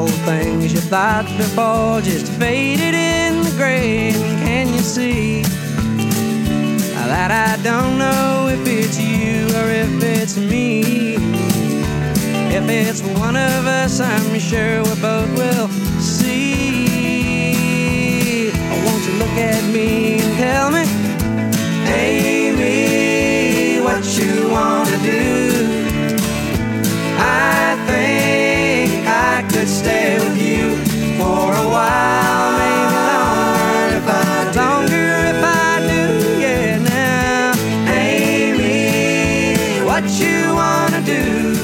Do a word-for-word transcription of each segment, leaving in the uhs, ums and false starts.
all the things you thought before just faded in the gray. And can you see that I don't know if it's you or if it's me? If it's one of us, I'm sure we both will see. Won't you look at me and tell me, Amy, what you want to do? I think I could stay with you for a while, maybe longer if I do. Longer if I do, yeah. Now, Amy, what you want to do?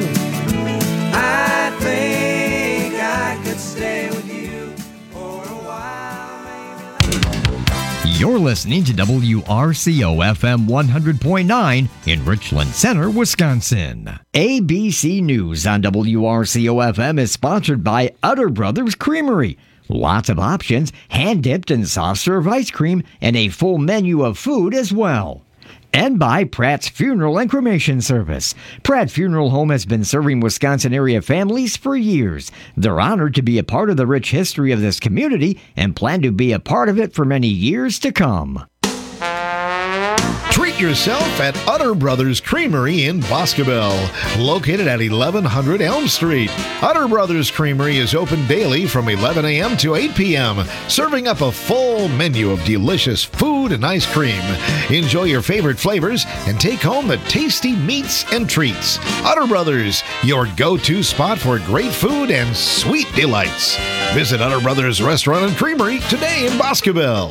I think I could stay with you for a while, maybe longer. You're listening to W R C O F M one hundred point nine in Richland Center, Wisconsin. A B C News on W R C O F M is sponsored by Utter Brothers Creamery. Lots of options, hand-dipped and soft-serve ice cream, and a full menu of food as well. And by Pratt's Funeral and Cremation Service. Pratt Funeral Home has been serving Wisconsin area families for years. They're honored to be a part of the rich history of this community and plan to be a part of it for many years to come. Treat yourself at Utter Brothers Creamery in Boscobel, located at eleven hundred Elm Street. Utter Brothers Creamery is open daily from eleven a.m. to eight p.m., serving up a full menu of delicious food and ice cream. Enjoy your favorite flavors and take home the tasty meats and treats. Utter Brothers, your go-to spot for great food and sweet delights. Visit Utter Brothers Restaurant and Creamery today in Boscobel.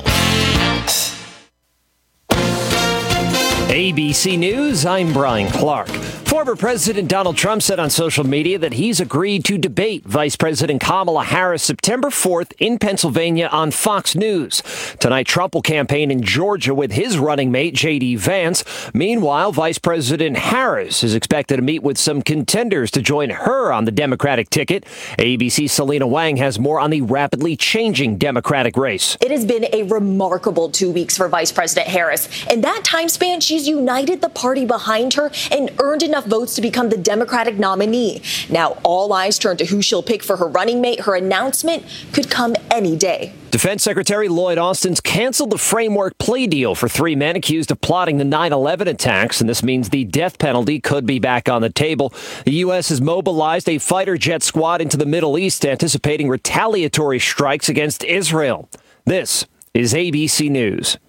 A B C News, I'm Brian Clark. Former President Donald Trump said on social media that he's agreed to debate Vice President Kamala Harris September fourth in Pennsylvania on Fox News. Tonight, Trump will campaign in Georgia with his running mate, J D. Vance. Meanwhile, Vice President Harris is expected to meet with some contenders to join her on the Democratic ticket. A B C's Selena Wang has more on the rapidly changing Democratic race. It has been a remarkable two weeks for Vice President Harris. In that time span, she's united the party behind her and earned enough votes to become the Democratic nominee. Now all eyes turn to who she'll pick for her running mate. Her announcement could come any day. Defense Secretary Lloyd Austin's canceled the framework plea deal for three men accused of plotting the nine eleven attacks, and this means the death penalty could be back on the table. The U S has mobilized a fighter jet squad into the Middle East, anticipating retaliatory strikes against Israel. This is A B C News.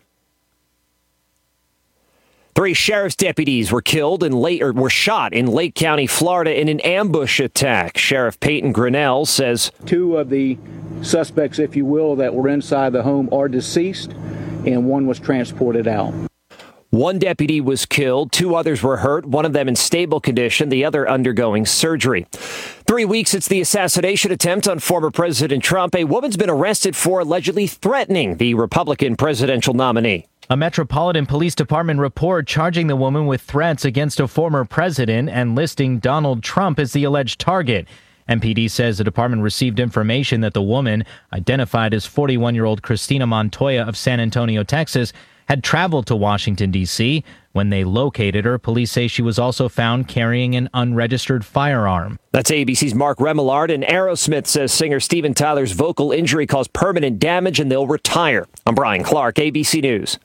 Three sheriff's deputies were killed in late or were shot in Lake County, Florida, in an ambush attack. Sheriff Peyton Grinnell says two of the suspects, if you will, that were inside the home are deceased, and one was transported out. One deputy was killed, two others were hurt, one of them in stable condition, the other undergoing surgery. Three weeks since the assassination attempt on former President Trump, a woman's been arrested for allegedly threatening the Republican presidential nominee. A Metropolitan Police Department report charging the woman with threats against a former president and listing Donald Trump as the alleged target. M P D says the department received information that the woman, identified as forty-one-year-old Christina Montoya of San Antonio, Texas, had traveled to Washington, D C When they located her, police say she was also found carrying an unregistered firearm. That's A B C's Mark Remillard, and Aerosmith says singer Steven Tyler's vocal injury caused permanent damage and they'll retire. I'm Brian Clark, A B C News.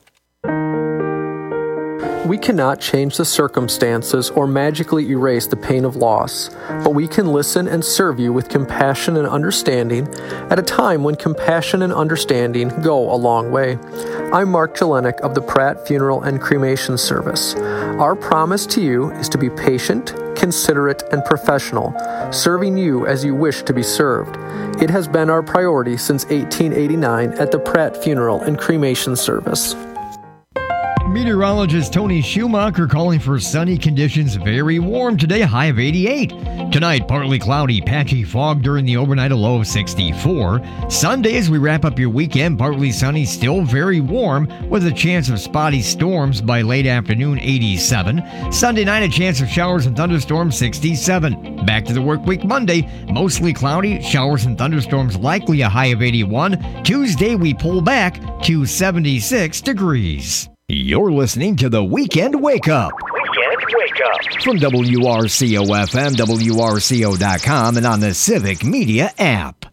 We cannot change the circumstances or magically erase the pain of loss, but we can listen and serve you with compassion and understanding at a time when compassion and understanding go a long way. I'm Mark Jelinek of the Pratt Funeral and Cremation Service. Our promise to you is to be patient, considerate, and professional, serving you as you wish to be served. It has been our priority since eighteen eighty-nine at the Pratt Funeral and Cremation Service. Meteorologist Tony Schumacher calling for sunny conditions, very warm today, high of eighty-eight. Tonight, partly cloudy, patchy fog during the overnight, a low of sixty-four. Sunday, as we wrap up your weekend, partly sunny, still very warm, with a chance of spotty storms by late afternoon, eighty-seven. Sunday night, a chance of showers and thunderstorms, sixty-seven. Back to the work week Monday, mostly cloudy, showers and thunderstorms likely, a high of eighty-one. Tuesday, we pull back to seventy-six degrees. You're listening to the Weekend Wake Up. Weekend Wake Up. From W R C O F M, W R C O dot com, and on the Civic Media app.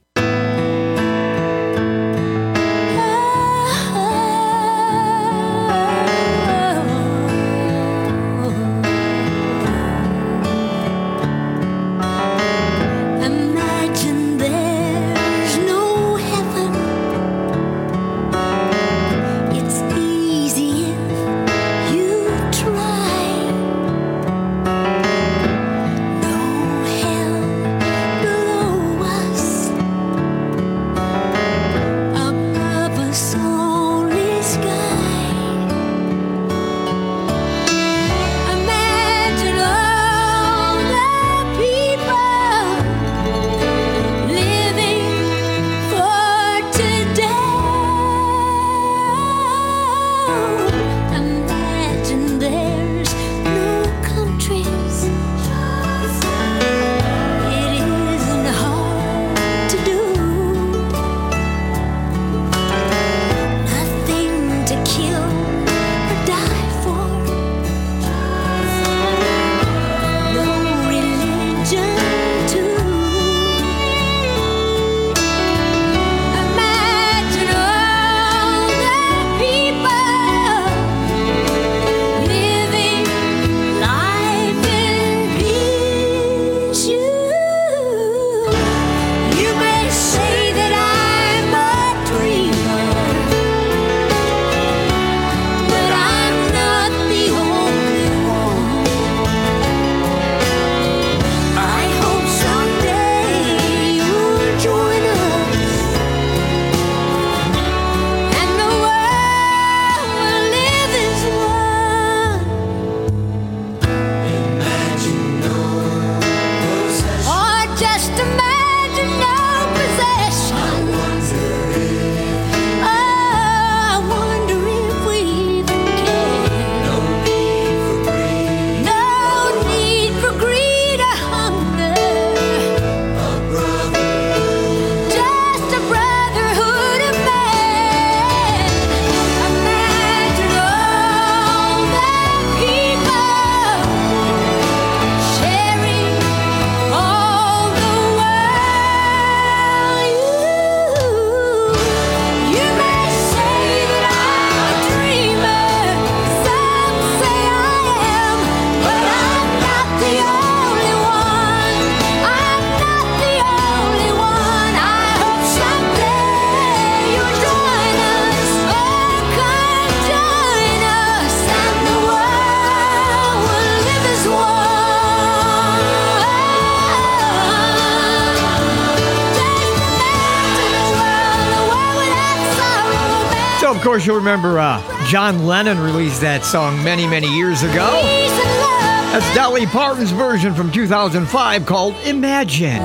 Of course, you'll remember uh, John Lennon released that song many, many years ago. That's Dolly Parton's version from two thousand five called Imagine.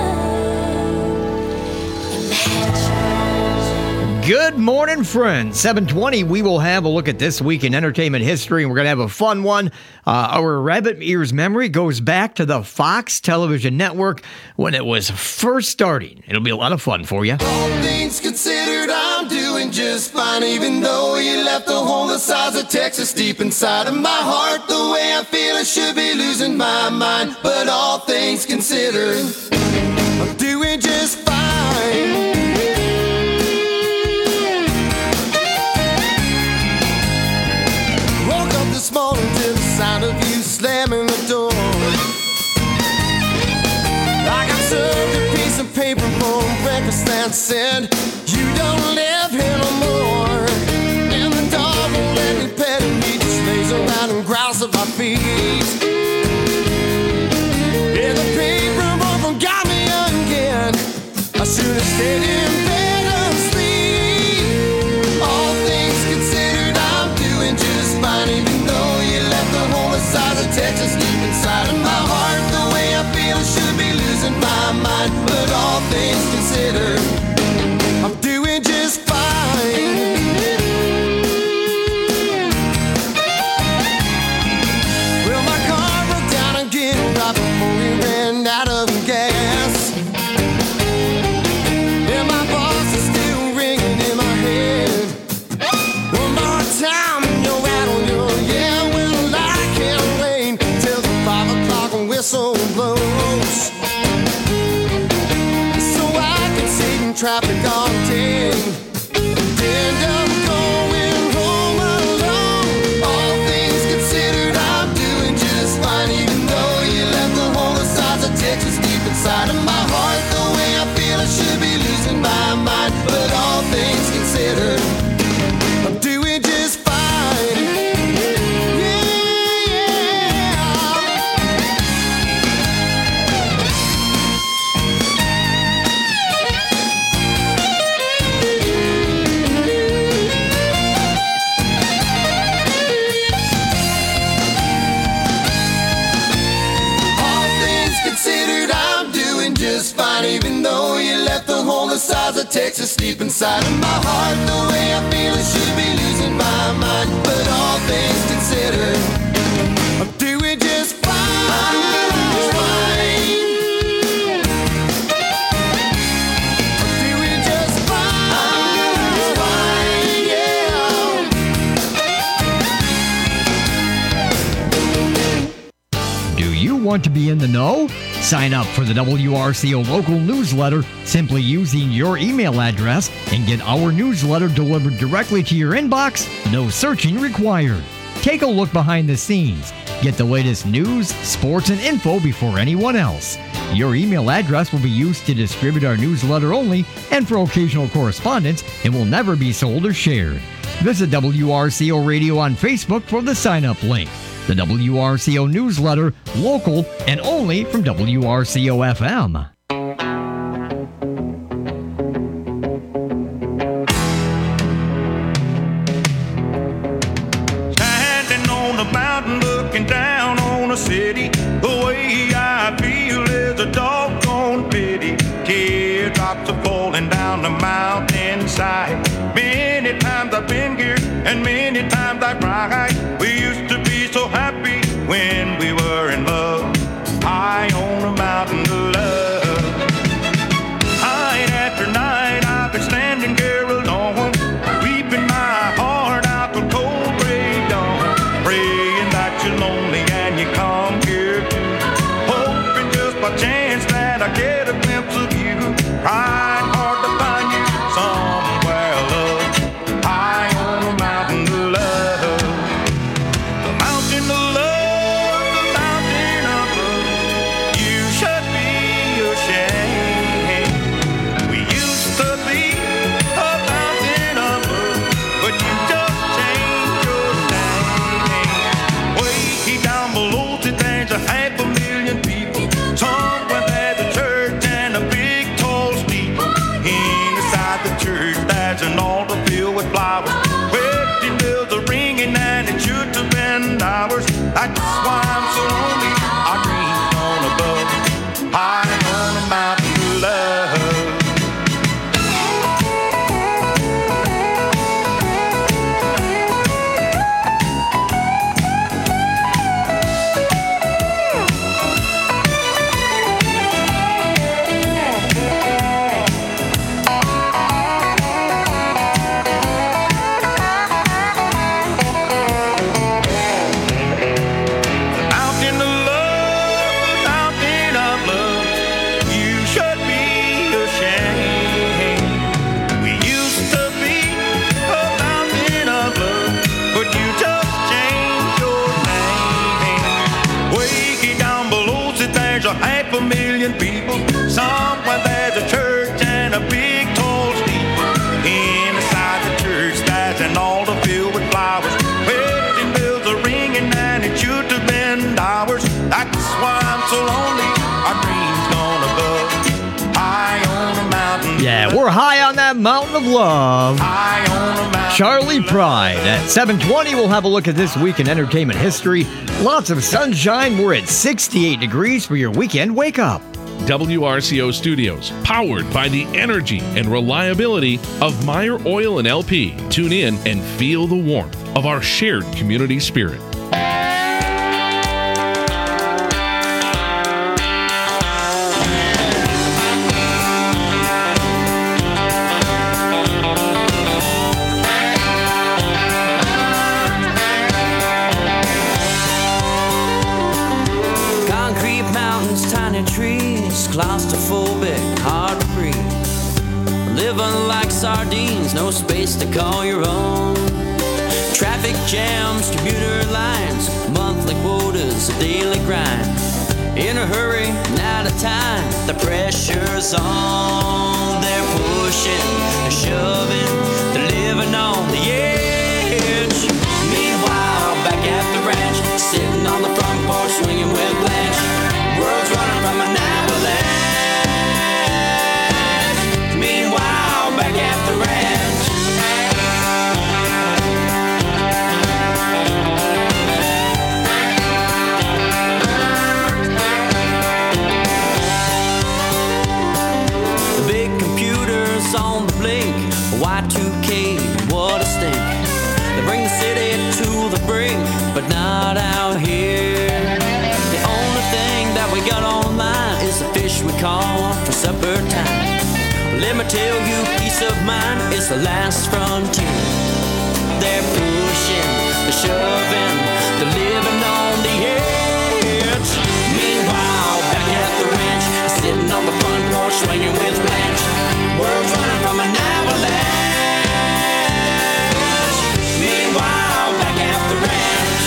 Good morning, friends. seven twenty, we will have a look at this week in entertainment history, and we're going to have a fun one. Uh, our rabbit ears memory goes back to the Fox television network when it was first starting. It'll be a lot of fun for you. All things considered, I'm doing just fine, even though you left a hole the size of Texas deep inside of my heart. The way I feel, I should be losing my mind, but all things considered, I'm doing just fine. This morning to the sound of you slamming the door. I got served a piece of paper for breakfast that said you don't live here no more. And the dog won't let me pet him, he just lays around and growls at my feet. Yeah, the paper boy got me again. I should have stayed in bed asleep. All things considered, I'm doing just fine, even though you left the whole side of Texas deep inside of my heart. The way I feel, I should be losing my mind, but all things considered, I'm doing just fine. Well, my car broke down again right before we ran out of gas. And my boss is still ringing in my head. One more time and you're out on your, yeah, well, I can't wait traffic on ten. End up going home alone. All things considered, I'm doing just fine, even though you left the whole of sides of Texas deep inside of my heart. The way I feel, I should be losing my mind, but all things considered, I'm doing just fine. Even though you left the whole of sides of Texas deep inside of my heart. The way I feel, I should be losing my mind, but all things considered, I'm doing just fine. I'm doing just fine. I'm doing fine, yeah. Do you want to be in the know? Sign up for the W R C O local newsletter simply using your email address and get our newsletter delivered directly to your inbox. No searching required. Take a look behind the scenes. Get the latest news, sports, and info before anyone else. Your email address will be used to distribute our newsletter only and for occasional correspondence and will never be sold or shared. Visit W R C O Radio on Facebook for the sign-up link. The W R C O newsletter, local and only from W R C O F M. Standing on a mountain looking down on a city, the way I feel is a doggone pity. Teardrops are falling down the mountainside. Many times I've been here and many times I cried. We used to be so happy when we were in love, high on a mountain of love. Night after night I've been standing here alone, weeping my heart out the cold gray dawn, praying that you're lonely and you come here, hoping just by chance that I get a glimpse of you. Trying hard to find you somewhere, love, high on a mountain of love. The mountain of love, the mountain of love, you should be ashamed. We used to be a mountain of love, but you just changed your name. Way down below there's a half a million people. Somewhere there's a church and a big tall steeple. Inside the church there's an altar filled with flowers. Wedding bells are ringing and it should have been ours. That's why I'm so lonely. Our dreams gone above, high on a mountain of love. Mountain of love, mountain of love, you should be ashamed. We used to be a mountain of love, but you just changed your name. Way down below there's a half a million people. Somewhere there's a church and a big tall steeple. Inside the church there's an altar filled with flowers. Wedding bells are ringing and it should have been ours. That's why I'm so lonely. Our dreams gone above, high on a mountain. Yeah, we're high on that mountain of love. High on a mountain. Charlie Pride. At seven twenty, we'll have a look at this week in entertainment history. Lots of sunshine. We're at sixty-eight degrees for your weekend wake up. W R C O Studios, powered by the energy and reliability of Meyer Oil and L P. Tune in and feel the warmth of our shared community spirit. Concrete mountains, tiny trees, claustrophobic, hard to breathe. living like sardines, no space to call your own. Traffic jams, commuter lines, monthly quotas, a daily grind. In a hurry, not a time, the pressure's on. They're pushing, they're shoving, they're living on the edge. Meanwhile, back at the ranch, sitting on the front porch, swinging with Blanche. World's running from an avalanche. Meanwhile, back at the ranch. The big computers on the blink, Y two K, what a stink. They bring the city to the brink, but not out here. The only thing that we got online is the fish we caught for supper time. Let me tell you, peace of mind is the last frontier. They're pushing, they're shoving, they're living on the edge. Meanwhile, back at the ranch, sitting on the front porch, swinging with Blanche. World's running from an avalanche. Meanwhile, back at the ranch.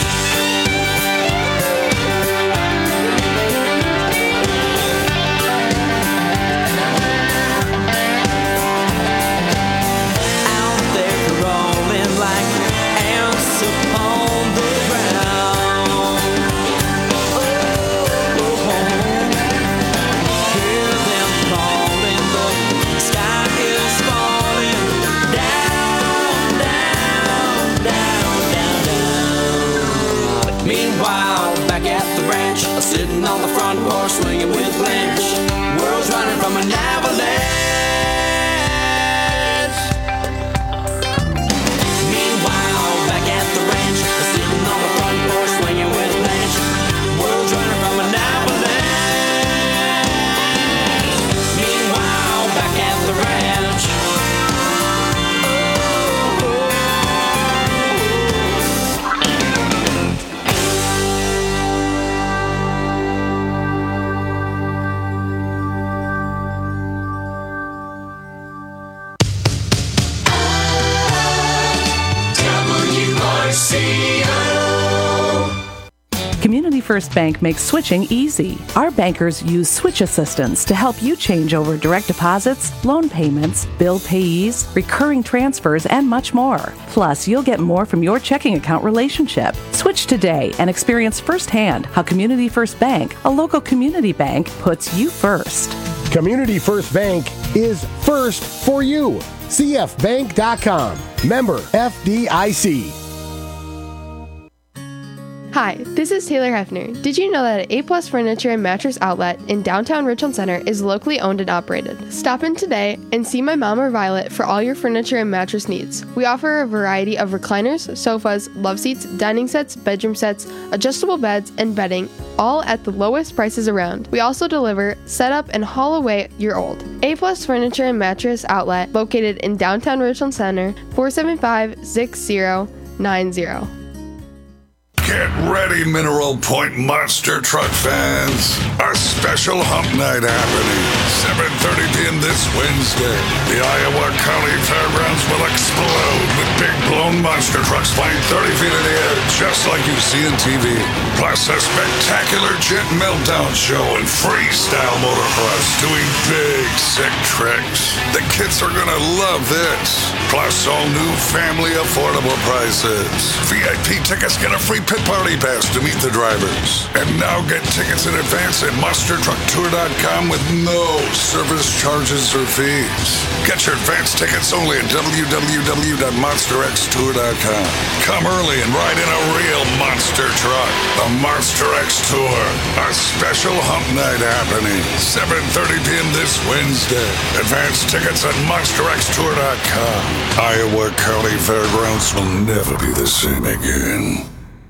Out there crawling like ants upon the ground. Oh, hear them calling, the sky is falling down, down, down, down, down. Meanwhile, back at the ranch, sitting on the front porch, swinging with Blanche. World's running from an avalanche. Meanwhile, back at the ranch, sitting on the front porch, swinging with Blanche. World's running from an avalanche. Meanwhile, back at the ranch. Community First Bank makes switching easy. Our bankers use switch assistance to help you change over direct deposits, loan payments, bill payees, recurring transfers, and much more. Plus, you'll get more from your checking account relationship. Switch today and experience firsthand how Community First Bank, a local community bank, puts you first. Community First Bank is first for you. C F bank dot com. Member F D I C. Hi, this is Taylor Hefner. Did you know that A Plus Furniture and Mattress Outlet in downtown Richland Center is locally owned and operated? Stop in today and see my mom or Violet for all your furniture and mattress needs. We offer a variety of recliners, sofas, love seats, dining sets, bedroom sets, adjustable beds, and bedding, all at the lowest prices around. We also deliver, set up, and haul away your old. A Plus Furniture and Mattress Outlet, located in downtown Richland Center, four seven five, six zero nine zero. Get ready, Mineral Point Monster Truck fans. Our special hump night happening, seven thirty p.m. this Wednesday. The Iowa County Fairgrounds will explode with big blown monster trucks flying thirty feet in the air, just like you see in T V. Plus a spectacular jet meltdown show and freestyle motocross doing big, sick tricks. The kids are gonna love this. Plus all new family affordable prices. V I P tickets get a free pit party pass to meet the drivers. And now get tickets in advance at monster truck tour dot com with no service charges or fees. Get your advance tickets only at w w w dot monster x tour dot com. Come early and ride in a real monster truck. The Monster X Tour, a special hump night happening, seven thirty p.m. this Wednesday. Advance tickets at monster x tour dot com. Iowa County Fairgrounds will never be the same again.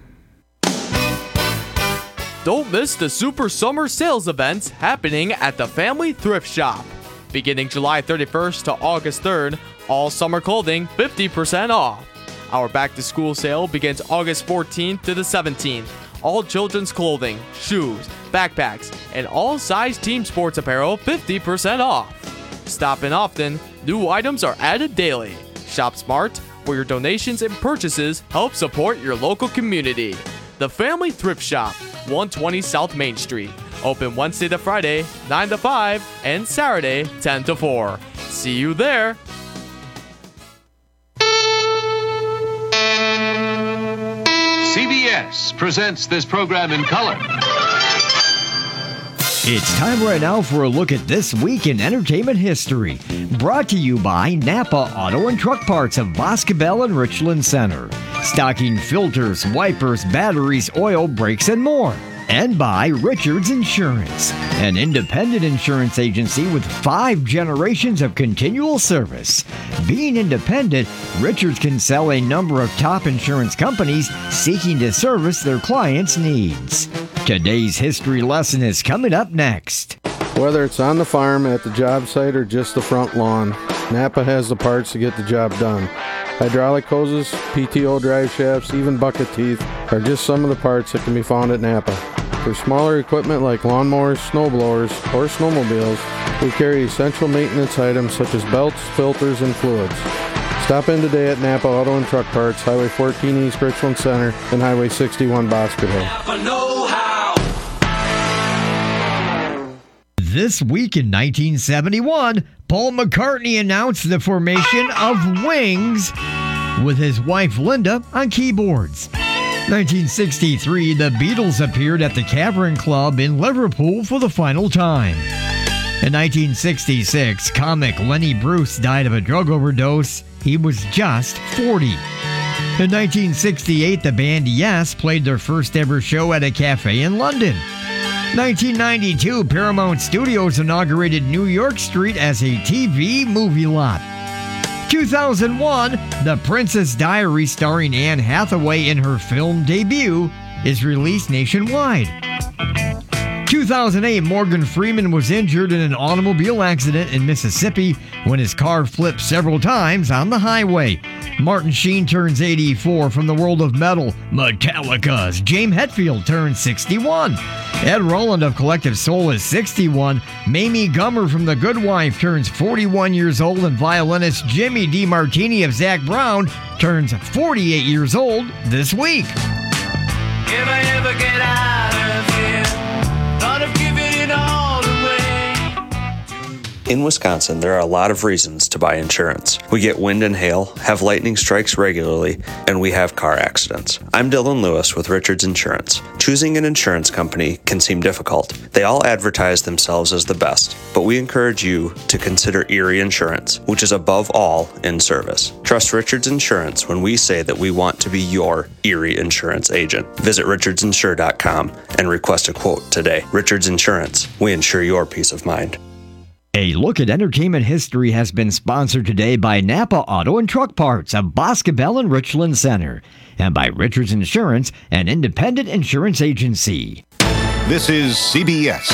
Don't miss the Super Summer Sales events happening at the Family Thrift Shop. Beginning July thirty-first to August third, all summer clothing fifty percent off. Our back-to-school sale begins August fourteenth to the seventeenth. All children's clothing, shoes, backpacks, and all size team sports apparel fifty percent off. Stop in often. New items are added daily. Shop smart, where your donations and purchases help support your local community. The Family Thrift Shop, one twenty South Main Street. Open Wednesday to Friday, nine to five, and Saturday, ten to four. See you there. C B S presents this program in color. It's time right now for a look at This Week in Entertainment History. Brought to you by Napa Auto and Truck Parts of Boscobel and Richland Center. Stocking filters, wipers, batteries, oil, brakes, and more. And by Richards Insurance, an independent insurance agency with five generations of continual service. Being independent, Richards can sell a number of top insurance companies seeking to service their clients' needs. Today's history lesson is coming up next. Whether it's on the farm, at the job site, or just the front lawn, Napa has the parts to get the job done. Hydraulic hoses, P T O drive shafts, even bucket teeth are just some of the parts that can be found at Napa. For smaller equipment like lawnmowers, snowblowers, or snowmobiles, we carry essential maintenance items such as belts, filters, and fluids. Stop in today at Napa Auto and Truck Parts, Highway fourteen East Richland Center, and Highway sixty-one Boscobel. Napa know-how. This week in nineteen seventy-one, Paul McCartney announced the formation of Wings with his wife Linda on keyboards. nineteen sixty-three, the Beatles appeared at the Cavern Club in Liverpool for the final time. In nineteen sixty-six, comic Lenny Bruce died of a drug overdose. He was just forty. In nineteen sixty-eight, the band Yes played their first ever show at a cafe in London. nineteen ninety-two, Paramount Studios inaugurated New York Street as a T V movie lot. two thousand one, The Princess Diaries starring Anne Hathaway in her film debut is released nationwide. two thousand eight, Morgan Freeman was injured in an automobile accident in Mississippi when his car flipped several times on the highway. Martin Sheen turns eighty-four. From the world of metal, Metallica's James Hetfield turns sixty-one. Ed Roland of Collective Soul is sixty-one. Mamie Gummer from The Good Wife turns forty-one years old, and violinist Jimmy DiMartini of Zac Brown turns forty-eight years old this week. If I ever get out of here, thought of giving it all away. In Wisconsin, there are a lot of reasons to buy insurance. We get wind and hail, have lightning strikes regularly, and we have car accidents. I'm Dylan Lewis with Richards Insurance. Choosing an insurance company can seem difficult. They all advertise themselves as the best, but we encourage you to consider Erie Insurance, which is above all in service. Trust Richards Insurance when we say that we want to be your Erie Insurance agent. Visit richards insure dot com and request a quote today. Richards Insurance, we insure your peace of mind. A look at entertainment history has been sponsored today by Napa Auto and Truck Parts of Boscobel and Richland Center, and by Richards Insurance, an independent insurance agency. This is C B S.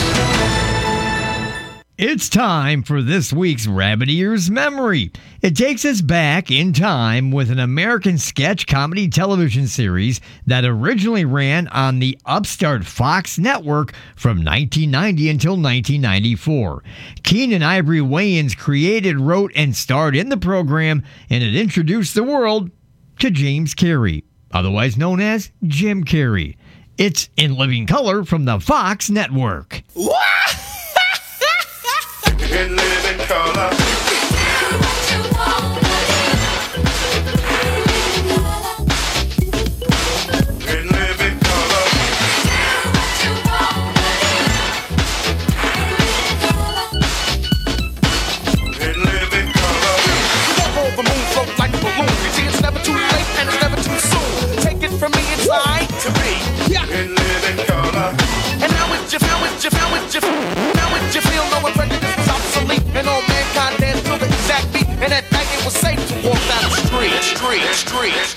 It's time for this week's Rabbit Ears Memory. It takes us back in time with an American sketch comedy television series that originally ran on the upstart Fox network from nineteen ninety until nineteen ninety-four. Keenan Ivory Wayans created, wrote, and starred in the program, and it introduced the world to James Carrey, otherwise known as Jim Carrey. It's in living color from the Fox network. What? In living color. In living color. In living color. Walk over moon, float like a balloon. You see, it's never too late and it's never too soon. Take it from me, it's right to be. Yeah. In living color. And now it's your feel, it's your feel, it's your feel. Now it's your feel, no prejudice was obsolete. And all mankind danced to the exact beat. And at night it was safe to walk down the street, street, street.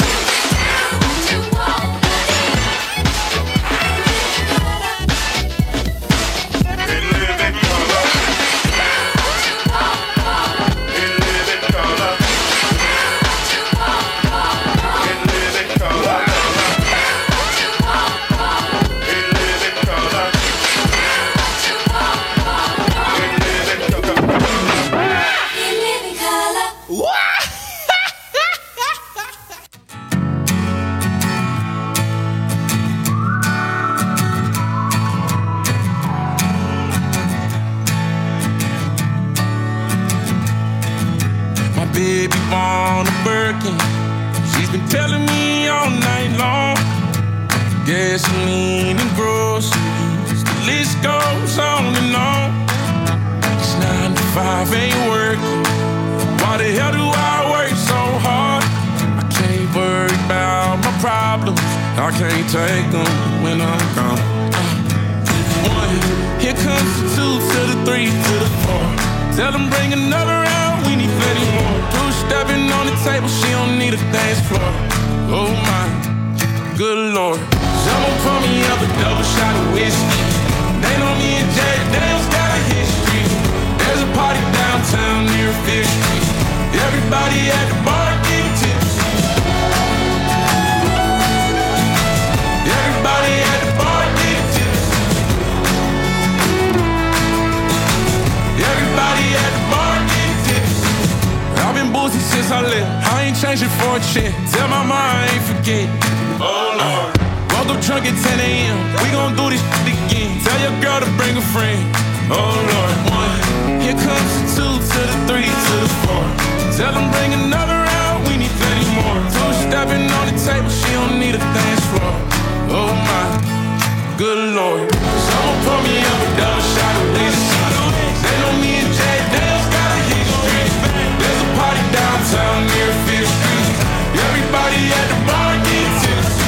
baby born a Birkin. She's been telling me all night long. Gasoline and groceries, the list goes on and on. It's nine to five ain't working. Why the hell do I work so hard? I can't worry about my problems. I can't take them when I'm gone. One, here comes the two to the three to the four. Tell them bring another round, we need plenty more. Two stepping on the table, she don't need a dance floor. Oh my, good Lord. Someone pour me up a double shot of whiskey. They know me and Jack Daniels got a history. There's a party downtown near Fifth Street. Everybody at the bar getting tipsy. Everybody at the bar getting tipsy. Everybody at the bar getting tipsy. I've been boozy since I left. I ain't changing for a check. Tell my mom I ain't forget. Oh Lord. Woke up drunk at ten a.m. We gon' do this shit again. Tell your girl to bring a friend. Oh Lord. One. Here comes the two to the three to the four. Tell them bring another round, we need plenty more. Two stepping on the table, she don't need a dance floor. Oh my, good Lord. Someone pour me up a double shot of whiskey. They know me and Jack Daniels got a history. There's a party downtown near Fifth Street. Everybody at the bar get tipsy.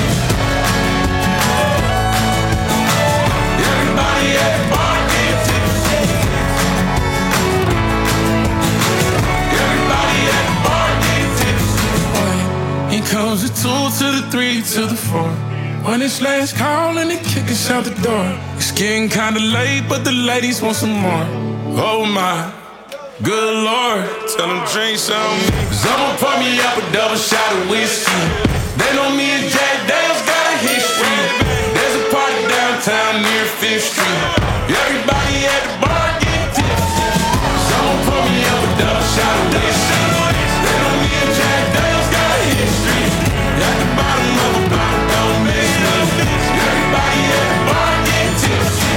Everybody at the bar get tipsy. Everybody at the bar get tipsy. Here comes the two to the three to the four. When it's last call and they kick us out the door. It's getting kinda late, but the ladies want some more. Oh my, good Lord. Tell them drinks on me. Someone pour me up a double shot of whiskey. They know me and Jack Daniels got a history. There's a party downtown near Fifth Street. Everybody at the bar get tipsy. Someone pour me up a double shot of whiskey. They know me and Jack Daniels got a history. At the bottom of the bottle, don't miss nothing. Everybody at the bar get tipsy.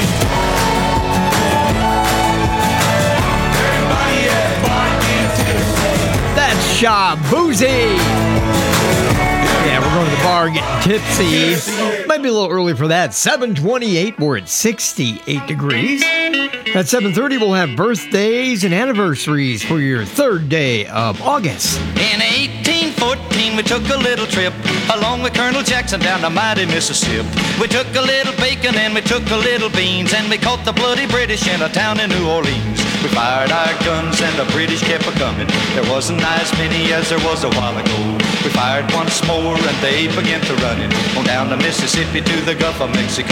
Everybody at the bar get tipsy. That's Shaboozey. Yeah, we're going to the bar getting tipsy. Might be a little early for that. seven twenty-eight, we're at sixty-eight degrees. At seven thirty, we'll have birthdays and anniversaries for your third day of August. In eighteen fourteen, we took a little trip along with Colonel Jackson down the mighty Mississippi. We took a little bacon and we took a little beans, and we caught the bloody British in a town in New Orleans. We fired our guns and the British kept a-coming. There wasn't as many as there was a while ago. We fired once more and they began to run it on down the Mississippi to the Gulf of Mexico.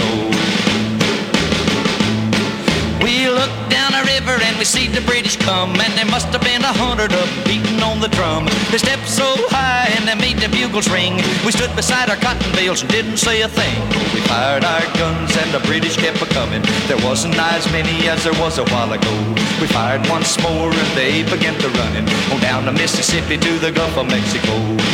We looked down a river and we see the British come, and there must have been a hundred of them beating on the drum. They stepped so high and they made the bugles ring. We stood beside our cotton bales and didn't say a thing. We fired our guns and the British kept a-coming. There wasn't as many as there was a while ago. We fired once more and they began to run it on down the Mississippi to the Gulf of Mexico.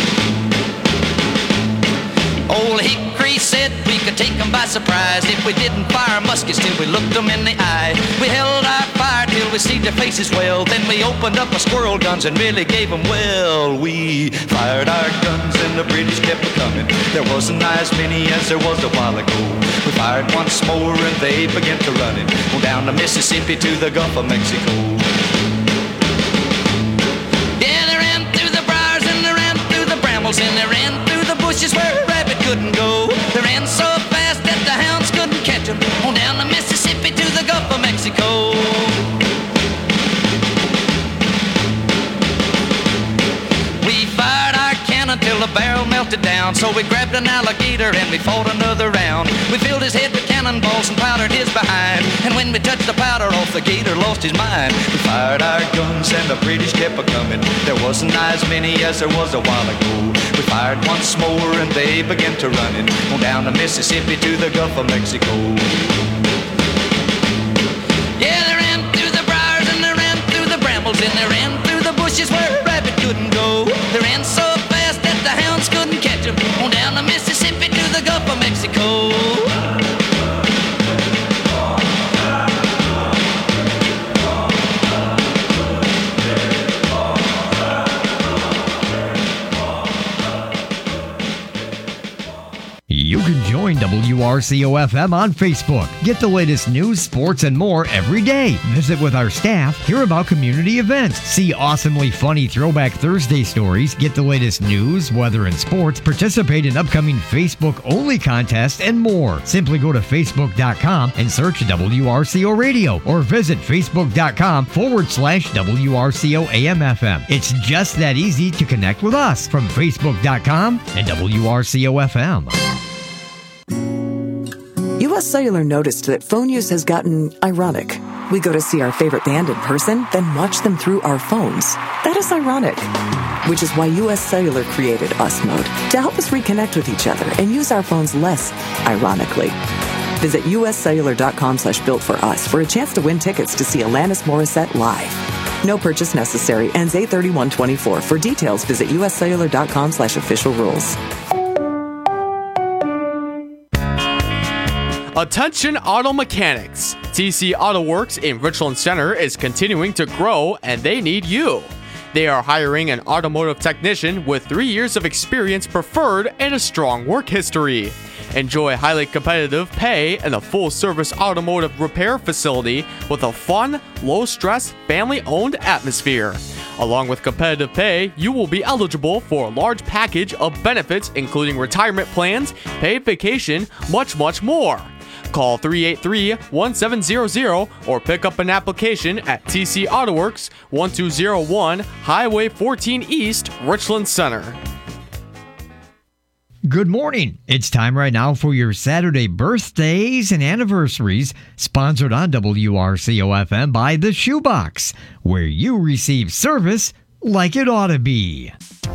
Old Hickory said we could take them by surprise if we didn't fire muskets till we looked them in the eye. We held our fire till we see their faces well. Then we opened up our squirrel guns and really gave them well. We fired our guns and the British kept coming. There wasn't as many as there was a while ago. We fired once more and they began to run it on down the Mississippi to the Gulf of Mexico. Yeah, they ran through the briars and they ran through the brambles and they ran through the bushes where a rabbit couldn't go. They ran so fast that the hounds couldn't catch them on down the Mississippi to the Gulf of Mexico. We fired our cannon till the barrel melted down, so we grabbed an alligator and we fought another round. We filled his head with cannonballs and powdered his behind, and when we touched the powder off, the gator lost his mind. We fired our guns and the British kept a-coming. There wasn't as many as there was a while ago. We fired once more and they began to run it on down the Mississippi to the Gulf of Mexico. Yeah, they ran through the briars and they ran through the brambles and they ran through the bushes where a rabbit couldn't go. They ran so fast that the hounds couldn't catch them on down the Mississippi to the Gulf of Mexico. Join W R C O F M on Facebook. Get the latest news, sports, and more every day. Visit with our staff, hear about community events, see awesomely funny Throwback Thursday stories, get the latest news, weather, and sports, participate in upcoming Facebook-only contests, and more. Simply go to Facebook dot com and search W R C O Radio or visit Facebook.com forward slash WRCO AM FM. It's just that easy to connect with us from Facebook dot com and W R C O F M. U S Cellular noticed that phone use has gotten ironic. We go to see our favorite band in person, then watch them through our phones. That is ironic. Which is why U S Cellular created Us Mode to help us reconnect with each other and use our phones less ironically. Visit uscellular.com slash built for us for a chance to win tickets to see Alanis Morissette live. No purchase necessary. Ends eight thirty-one twenty-four. For details, visit uscellular.com slash official rules. Attention auto mechanics! T C Auto Works in Richland Center is continuing to grow and they need you. They are hiring an automotive technician with three years of experience preferred and a strong work history. Enjoy highly competitive pay and a full-service automotive repair facility with a fun, low-stress, family-owned atmosphere. Along with competitive pay, you will be eligible for a large package of benefits including retirement plans, paid vacation, much, much more. Call three eight three, one seven zero zero or pick up an application at T C Auto Works, one two zero one Highway fourteen East, Richland Center. Good morning. It's time right now for your Saturday birthdays and anniversaries, sponsored on W R C O F M by The Shoebox, where you receive service like it ought to be.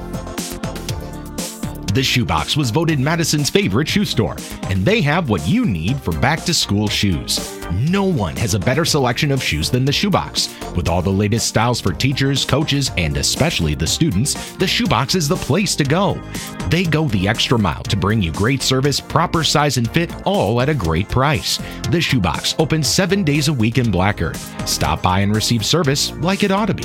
The Shoebox was voted Madison's favorite shoe store, and they have what you need for back-to-school shoes. No one has a better selection of shoes than The Shoebox. With all the latest styles for teachers, coaches, and especially the students, The Shoebox is the place to go. They go the extra mile to bring you great service, proper size and fit, all at a great price. The Shoebox opens seven days a week in Black Earth. Stop by and receive service like it ought to be.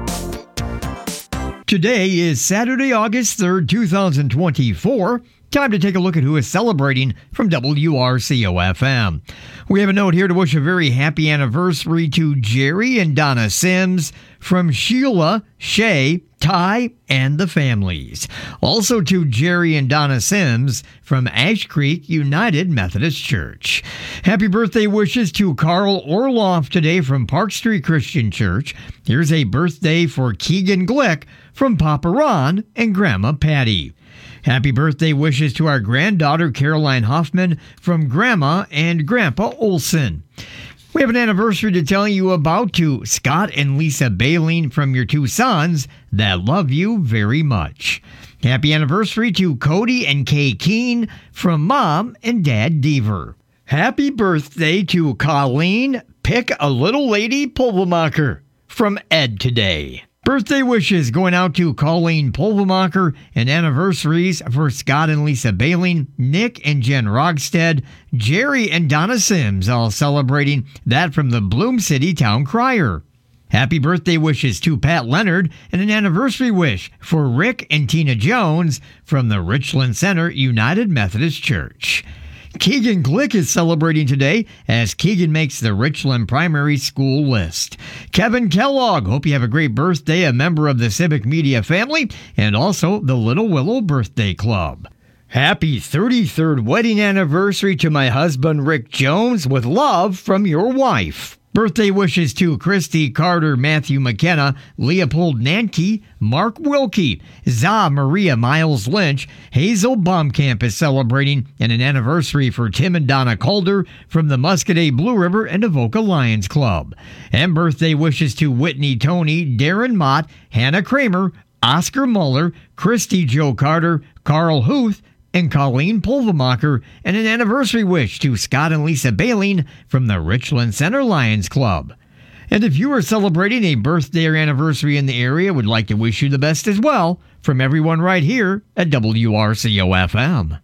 Today is Saturday, August third, two thousand twenty-four. Time to take a look at who is celebrating from W R C O F M. We have a note here to wish a very happy anniversary to Jerry and Donna Sims from Sheila, Shay, Ty, and the families. Also to Jerry and Donna Sims from Ash Creek United Methodist Church. Happy birthday wishes to Carl Orloff today from Park Street Christian Church. Here's a birthday for Keegan Glick from Papa Ron and Grandma Patty. Happy birthday wishes to our granddaughter Caroline Hoffman from Grandma and Grandpa Olson. We have an anniversary to tell you about to Scott and Lisa Baleen from your two sons that love you very much. Happy anniversary to Cody and Kay Keene from Mom and Dad Deaver. Happy birthday to Colleen Pick a Little Lady Pulvermacher from Ed today. Birthday wishes going out to Colleen Pulvermacher and anniversaries for Scott and Lisa Baleen, Nick and Jen Rogstead, Jerry and Donna Sims, all celebrating that from the Bloom City Town Crier. Happy birthday wishes to Pat Leonard and an anniversary wish for Rick and Tina Jones from the Richland Center United Methodist Church. Keegan Glick is celebrating today as Keegan makes the Richland Primary School list. Kevin Kellogg, hope you have a great birthday, a member of the Civic Media family, and also the Little Willow Birthday Club. Happy thirty-third wedding anniversary to my husband Rick Jones with love from your wife. Birthday wishes to Christy Carter, Matthew McKenna, Leopold Nanke, Mark Wilkie, Za Maria Miles Lynch, Hazel Baumkamp is celebrating, and an anniversary for Tim and Donna Calder from the Muscadet Blue River and Avoca Lions Club. And birthday wishes to Whitney Tony, Darren Mott, Hannah Kramer, Oscar Muller, Christy Joe Carter, Carl Huth, and Colleen Pulvermacher, and an anniversary wish to Scott and Lisa Baleen from the Richland Center Lions Club. And if you are celebrating a birthday or anniversary in the area, would like to wish you the best as well from everyone right here at W R C O F M.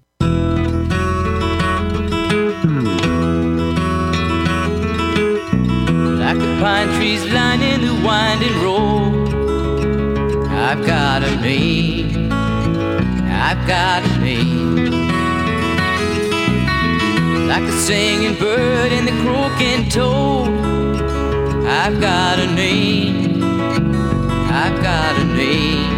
Like the pine trees lining the winding road, I've got a name, I've got a name. like the singing bird and the croaking toad. I've got a name, I've got a name,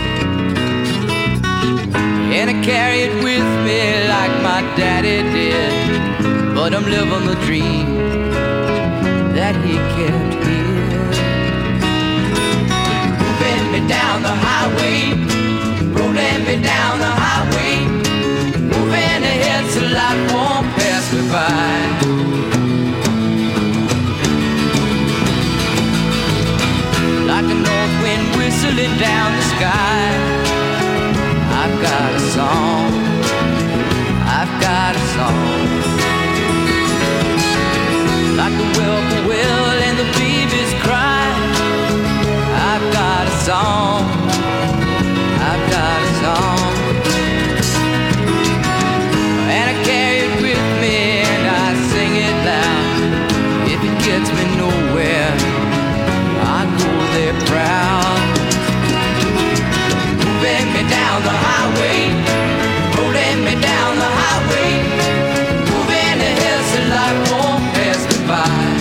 and I carry it with me like my daddy did. But I'm living the dream that he kept here. Moving me down the highway, rolling me down the highway, moving ahead so life won't pass me by. Like a north wind whistling down the sky, I've got a song, I've got a song. Like the whippoorwill and the babies cry, I've got a song, I've got a song. And I carry it with me and I sing it loud. If it gets me nowhere, I go there proud. Moving me down the highway, rolling me down the highway, moving ahead so life won't pass me by.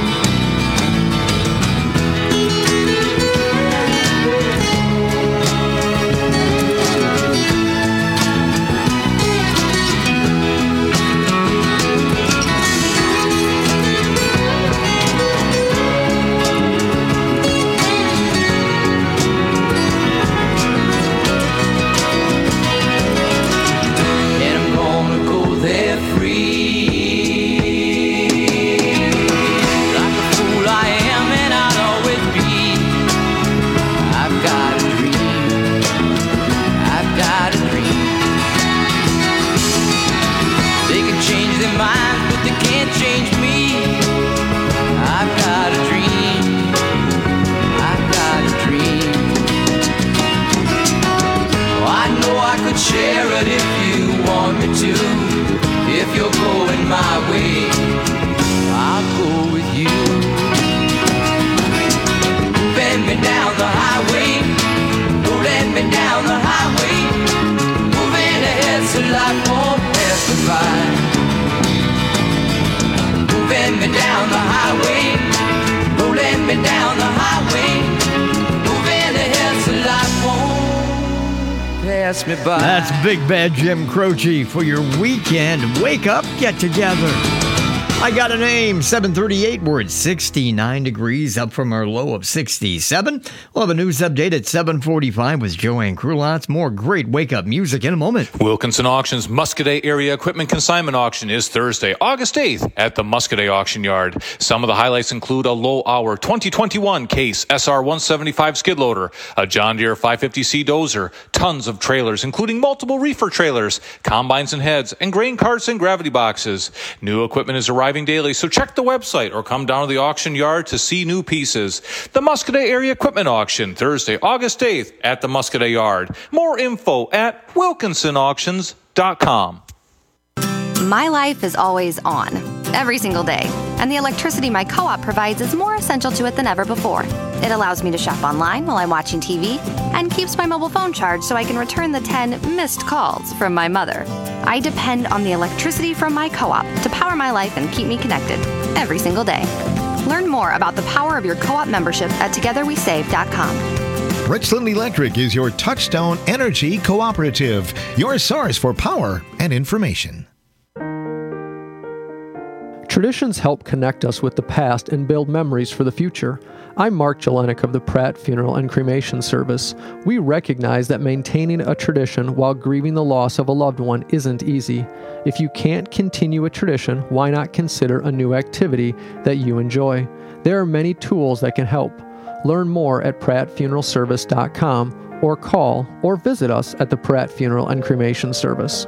Share it if you want me to. If you're going my way, I'll go with you. Bend me down the highway, rolling me down the highway, moving ahead so life won't pass me by. Moving me down the highway, rolling me down the highway, moving ahead so life won't pass me by. That's Big Bad Jim Croce for your weekend wake-up get-together. I got a name, seven thirty-eight. We're at sixty-nine degrees, up from our low of sixty-seven. We'll have a news update at seven forty-five with Joanne Krulotz. More great wake-up music in a moment. Wilkinson Auction's Muscoda Area Equipment Consignment Auction is Thursday, August eighth at the Muscoda Auction Yard. Some of the highlights include a low-hour twenty twenty-one Case S R one seventy-five skid loader, a John Deere five fifty C dozer, tons of trailers, including multiple reefer trailers, combines and heads, and grain carts and gravity boxes. New equipment is arriving daily, so check the website or come down to the auction yard to see new pieces. The Muscoda Area Equipment Auction, Thursday, August eighth at the Muscoda Yard. More info at wilkinson auctions dot com. My life is always on, every single day, and the electricity my co-op provides is more essential to it than ever before. It allows me to shop online while I'm watching T V and keeps my mobile phone charged so I can return the ten missed calls from my mother. I depend on the electricity from my co-op to power my life and keep me connected every single day. Learn more about the power of your co-op membership at together we save dot com. Richland Electric is your Touchstone Energy Cooperative, your source for power and information. Traditions help connect us with the past and build memories for the future. I'm Mark Jelenik of the Pratt Funeral and Cremation Service. We recognize that maintaining a tradition while grieving the loss of a loved one isn't easy. If you can't continue a tradition, why not consider a new activity that you enjoy? There are many tools that can help. Learn more at pratt funeral service dot com or call or visit us at the Pratt Funeral and Cremation Service.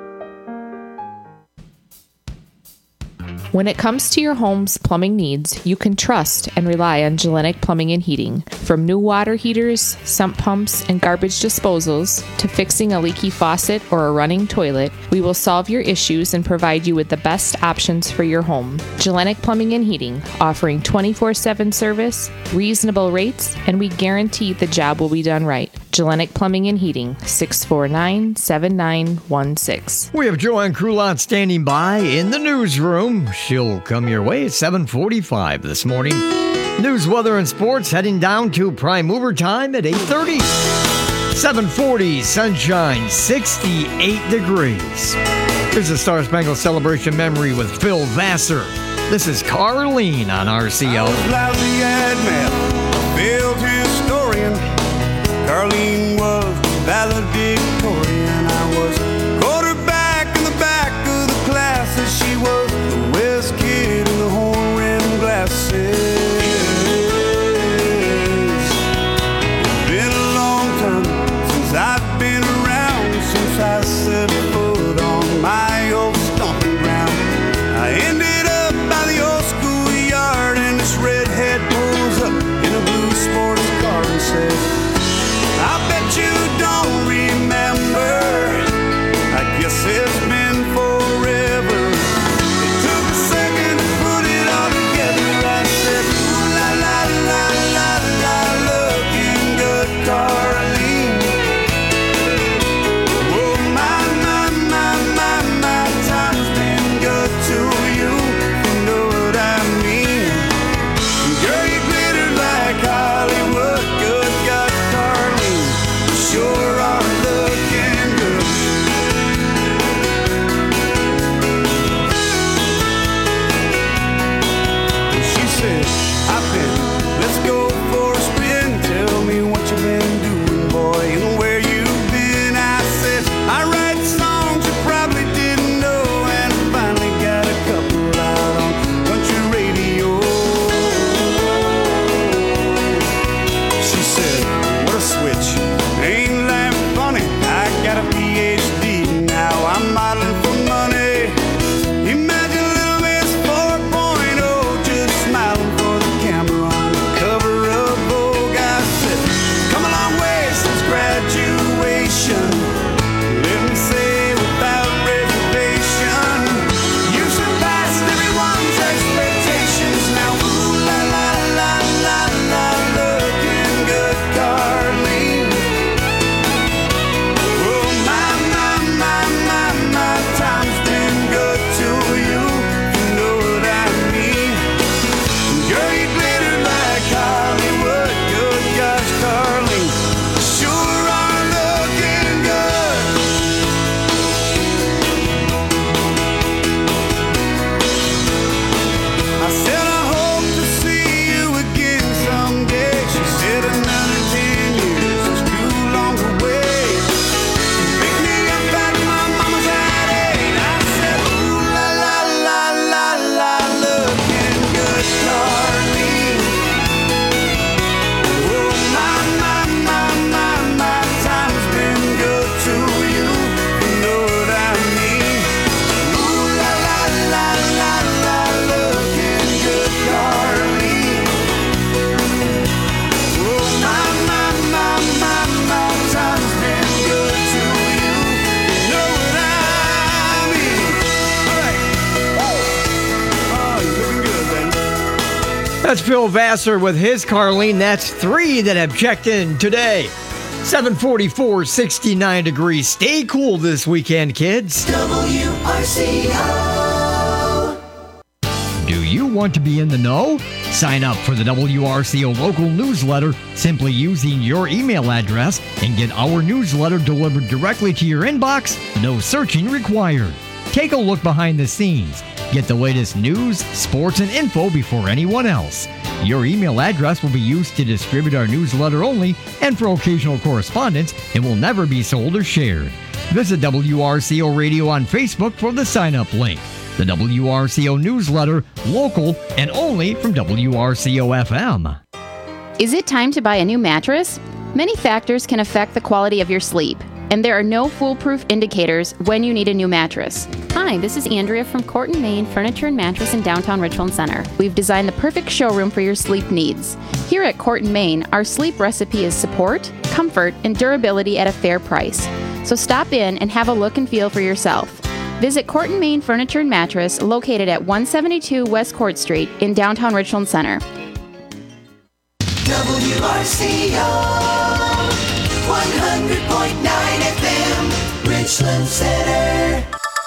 When it comes to your home's plumbing needs, you can trust and rely on Jelenik Plumbing and Heating. From new water heaters, sump pumps, and garbage disposals, to fixing a leaky faucet or a running toilet, we will solve your issues and provide you with the best options for your home. Jelenik Plumbing and Heating, offering twenty-four seven service, reasonable rates, and we guarantee the job will be done right. Gellenic Plumbing and Heating, six four nine, seven nine one six. We have Joanne Crulot standing by in the newsroom. She'll come your way at seven forty-five this morning. News, weather, and sports heading down to prime mover time at eight thirty. seven forty, sunshine, sixty-eight degrees. Here's a Star Spangled Celebration memory with Phil Vassar. This is Carlene on R C O. I was lousy at math, failed historian. Carlene was valedictorian. I was quarterback in the back of the class, and she was the West kid in the horn-rimmed glasses. It's been a long time since I've been around, since I set foot on my old stomping ground. I ended up by the old schoolyard, and this redhead pulls up in a blue sports car and says, I bet you don't remember. I guess it's been forever. It took a second to put it all together. I said, ooh la la la la la, looking good, Carlene. Oh my, my, my, my, my, time's been good to you. You know what I mean. Girl, you glitter like Hollywood. Good God, Carlene, you sure are looking good. She said, I've been, let's go for a spin. Tell me what you've been doing, boy, and where you've been. I said, I write songs you probably didn't know, and I finally got a couple out on country radio. She said, what a switch. Ain't that funny? I got a P H D now. I'm modeling for money. Imagine little Miss four point oh just smiling for the camera on the cover of Vogue. I said, come a long way since graduation. Let me say without reservation, you surpassed everyone's expectations. Now, ooh la la la la la, looking good, Carlene. Oh my, my, my, my, my, time's been good to you. You know what I mean. Girl, you glitter like Hollywood. Good gosh, Carlene, sure are looking good. I said I hope to see you again someday. She said another ten years is too long to wait. Pick me up at my mama's at eight. I said, ooh la la la la la, looking good, Carlene. Oh my, my, my, my, my, time's been good to you. You know what I mean. Ooh la la la la la, looking good, Carlene. Oh my, my, my, my, my, time's been good to you. You know what I mean. All right. Oh, you're looking good, man. That's Phil Vassar with his Carlene. That's three that have checked in today. seven forty-four, sixty-nine degrees. Stay cool this weekend, kids. W R C O. Do you want to be in the know? Sign up for the W R C O local newsletter simply using your email address and get our newsletter delivered directly to your inbox. No searching required. Take a look behind the scenes. Get the latest news, sports, and info before anyone else. Your email address will be used to distribute our newsletter only, and for occasional correspondence, it will never be sold or shared. Visit W R C O Radio on Facebook for the sign-up link. The W R C O newsletter, local and only from W R C O F M. Is it time to buy a new mattress? Many factors can affect the quality of your sleep, and there are no foolproof indicators when you need a new mattress. Hi, this is Andrea from Court and Main Furniture and Mattress in downtown Richland Center. We've designed the perfect showroom for your sleep needs. Here at Court and Main, our sleep recipe is support, comfort, and durability at a fair price. So stop in and have a look and feel for yourself. Visit Court and Main Furniture and Mattress, located at one seventy-two West Court Street in downtown Richland Center. W R C O one hundred point nine F M, Richland Center.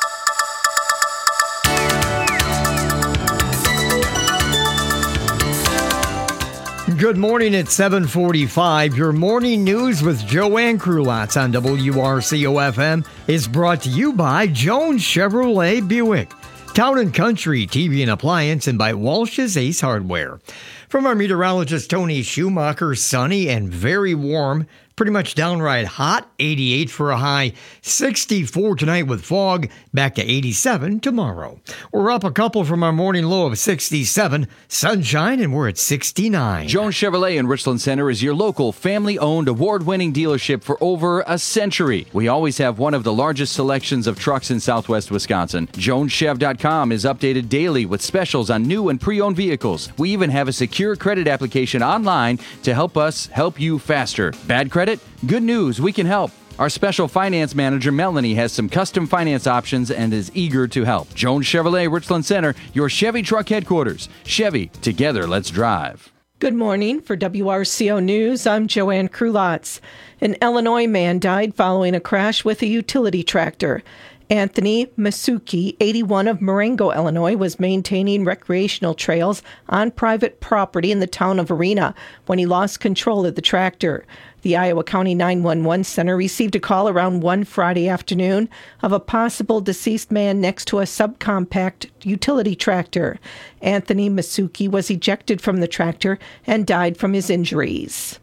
Good morning at seven forty-five. Your morning news with Joanne Krulotz on W R C O F M is brought to you by Jones Chevrolet Buick, Town and Country T V and Appliance, and by Walsh's Ace Hardware. From our meteorologist Tony Schumacher, sunny and very warm. Pretty much downright hot, eighty-eight for a high, sixty-four tonight with fog, back to eighty-seven tomorrow. We're up a couple from our morning low of sixty-seven, sunshine, and we're at sixty-nine. Jones Chevrolet in Richland Center is your local family-owned, award-winning dealership for over a century. We always have one of the largest selections of trucks in southwest Wisconsin. Jones Chev dot com is updated daily with specials on new and pre-owned vehicles. We even have a secure credit application online to help us help you faster. Bad credit? Good news, we can help. Our special finance manager, Melanie, has some custom finance options and is eager to help. Jones Chevrolet, Richland Center, your Chevy truck headquarters. Chevy, together, let's drive. Good morning. For W R C O News, I'm Joanne Krulotz. An Illinois man died following a crash with a utility tractor. Anthony Masuki, eighty-one, of Marengo, Illinois, was maintaining recreational trails on private property in the town of Arena when he lost control of the tractor. The Iowa County nine one one Center received a call around one Friday afternoon of a possible deceased man next to a subcompact utility tractor. Anthony Masuki was ejected from the tractor and died from his injuries.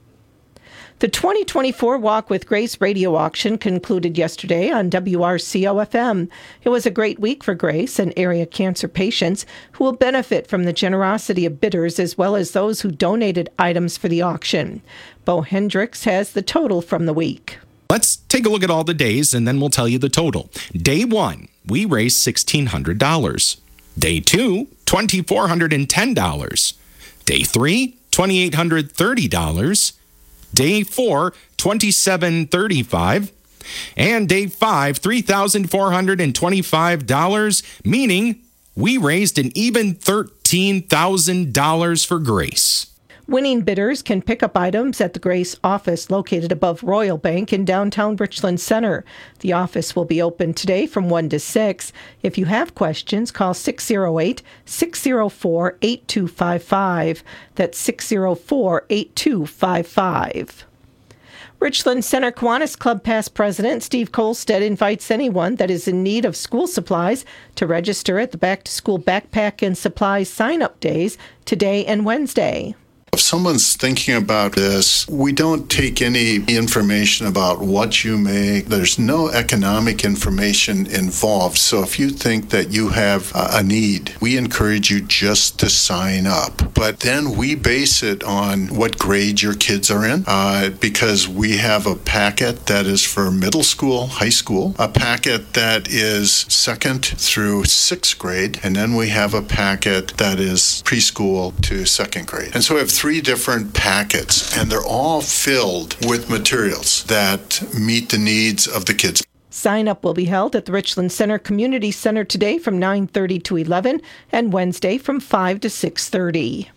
The twenty twenty-four Walk with Grace radio auction concluded yesterday on W R C O F M. It was a great week for Grace and area cancer patients who will benefit from the generosity of bidders as well as those who donated items for the auction. Bo Hendricks has the total from the week. Let's take a look at all the days and then we'll tell you the total. Day one, we raised sixteen hundred dollars. Day two, two thousand four hundred ten dollars. Day three, two thousand eight hundred thirty dollars. Day four, twenty-seven hundred thirty-five dollars. And day five, three thousand four hundred twenty-five dollars, meaning we raised an even thirteen thousand dollars for Grace. Winning bidders can pick up items at the Grace office located above Royal Bank in downtown Richland Center. The office will be open today from one to six. If you have questions, call six oh eight, six oh four, eight two five five. That's six oh four, eight two five five. Richland Center Kiwanis Club past president Steve Kolstead invites anyone that is in need of school supplies to register at the back-to-school backpack and supplies sign-up days today and Wednesday. If someone's thinking about this, we don't take any information about what you make. There's no economic information involved. So if you think that you have a need, we encourage you just to sign up. But then we base it on what grade your kids are in, uh, because we have a packet that is for middle school, high school, a packet that is second through sixth grade, and then we have a packet that is preschool to second grade. And so we have three different packets, and they're all filled with materials that meet the needs of the kids. Sign-up will be held at the Richland Center Community Center today from nine thirty to eleven and Wednesday from five to six thirty.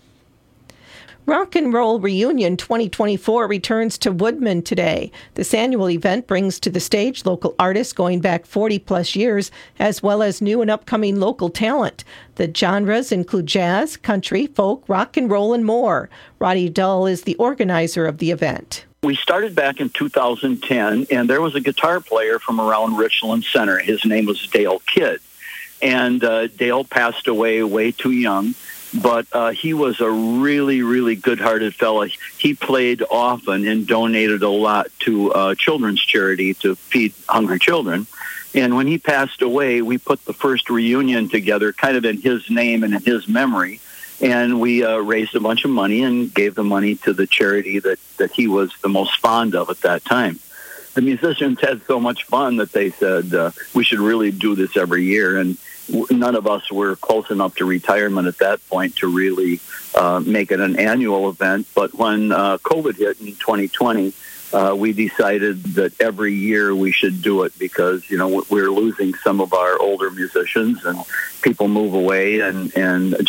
Rock and Roll Reunion twenty twenty-four returns to Woodman today. This annual event brings to the stage local artists going back forty plus years, as well as new and upcoming local talent. The genres include jazz, country, folk, rock and roll, and more. Roddy Dull is the organizer of the event. We started back in two thousand ten, and there was a guitar player from around Richland Center. His name was Dale Kidd. And uh, Dale passed away way too young. But uh, he was a really, really good-hearted fella. He played often and donated a lot to uh, children's charity to feed hungry children. And when he passed away, we put the first reunion together kind of in his name and in his memory. And we uh, raised a bunch of money and gave the money to the charity that, that he was the most fond of at that time. The musicians had so much fun that they said, uh, we should really do this every year. And none of us were close enough to retirement at that point to really uh, make it an annual event. But when uh, COVID hit in twenty twenty, uh, we decided that every year we should do it because, you know, we're losing some of our older musicians and people move away. And, and just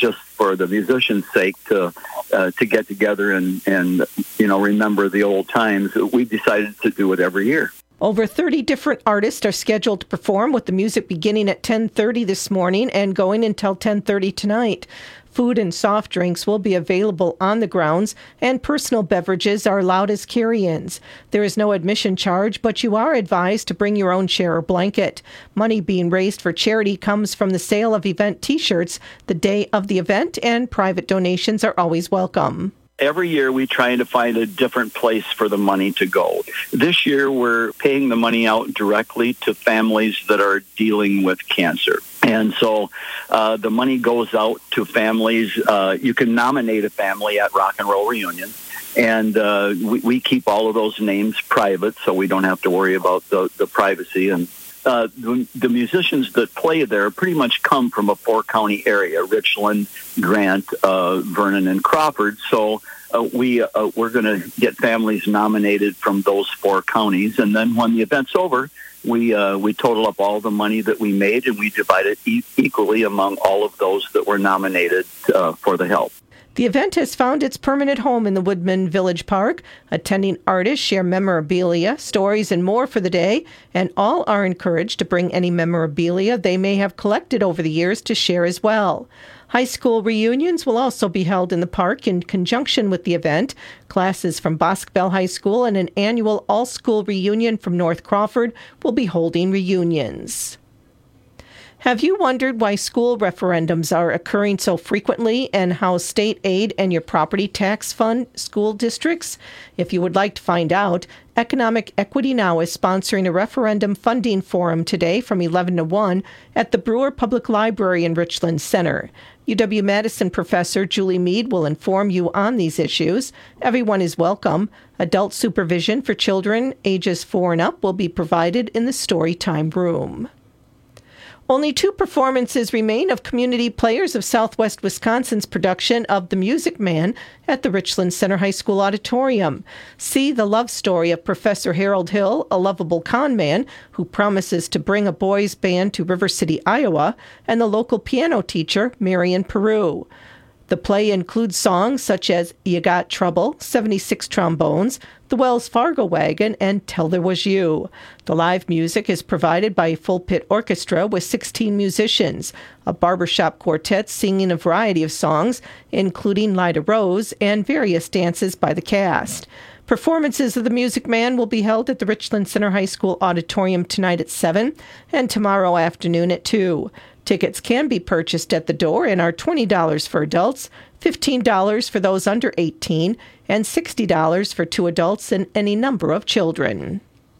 for the musicians' sake to uh, to get together and, and, you know, remember the old times, we decided to do it every year. Over thirty different artists are scheduled to perform, with the music beginning at ten thirty this morning and going until ten thirty tonight. Food and soft drinks will be available on the grounds, and personal beverages are allowed as carry-ins. There is no admission charge, but you are advised to bring your own chair or blanket. Money being raised for charity comes from the sale of event T-shirts the day of the event, and private donations are always welcome. Every year we try to find a different place for the money to go. This year we're paying the money out directly to families that are dealing with cancer. And so uh, the money goes out to families. Uh, you can nominate a family at Rock and Roll Reunion. And uh, we, we keep all of those names private, so we don't have to worry about the, the privacy. And uh, the, the musicians that play there pretty much come from a four-county area: Richland, Grant, uh, Vernon, and Crawford. So uh, we, uh, we're going to get families nominated from those four counties. And then when the event's over, we uh, we total up all the money that we made, and we divide it e- equally among all of those that were nominated uh, for the help. The event has found its permanent home in the Woodman Village Park. Attending artists share memorabilia, stories, and more for the day, and all are encouraged to bring any memorabilia they may have collected over the years to share as well. High school reunions will also be held in the park in conjunction with the event. Classes from Boscobel High School and an annual all-school reunion from North Crawford will be holding reunions. Have you wondered why school referendums are occurring so frequently and how state aid and your property tax fund school districts? If you would like to find out, Economic Equity Now is sponsoring a referendum funding forum today from eleven to one at the Brewer Public Library in Richland Center. U W-Madison professor Julie Mead will inform you on these issues. Everyone is welcome. Adult supervision for children ages four and up will be provided in the Storytime room. Only two performances remain of community players of Southwest Wisconsin's production of The Music Man at the Richland Center High School Auditorium. See the love story of Professor Harold Hill, a lovable con man who promises to bring a boys' band to River City, Iowa, and the local piano teacher, Marion Peru. The play includes songs such as You Got Trouble, seventy-six Trombones, The Wells Fargo Wagon, and Till There Was You. The live music is provided by a full pit orchestra with sixteen musicians, a barbershop quartet singing a variety of songs, including Lida Rose, and various dances by the cast. Performances of The Music Man will be held at the Richland Center High School Auditorium tonight at seven and tomorrow afternoon at two. Tickets can be purchased at the door and are twenty dollars for adults, fifteen dollars for those under eighteen, and sixty dollars for two adults and any number of children.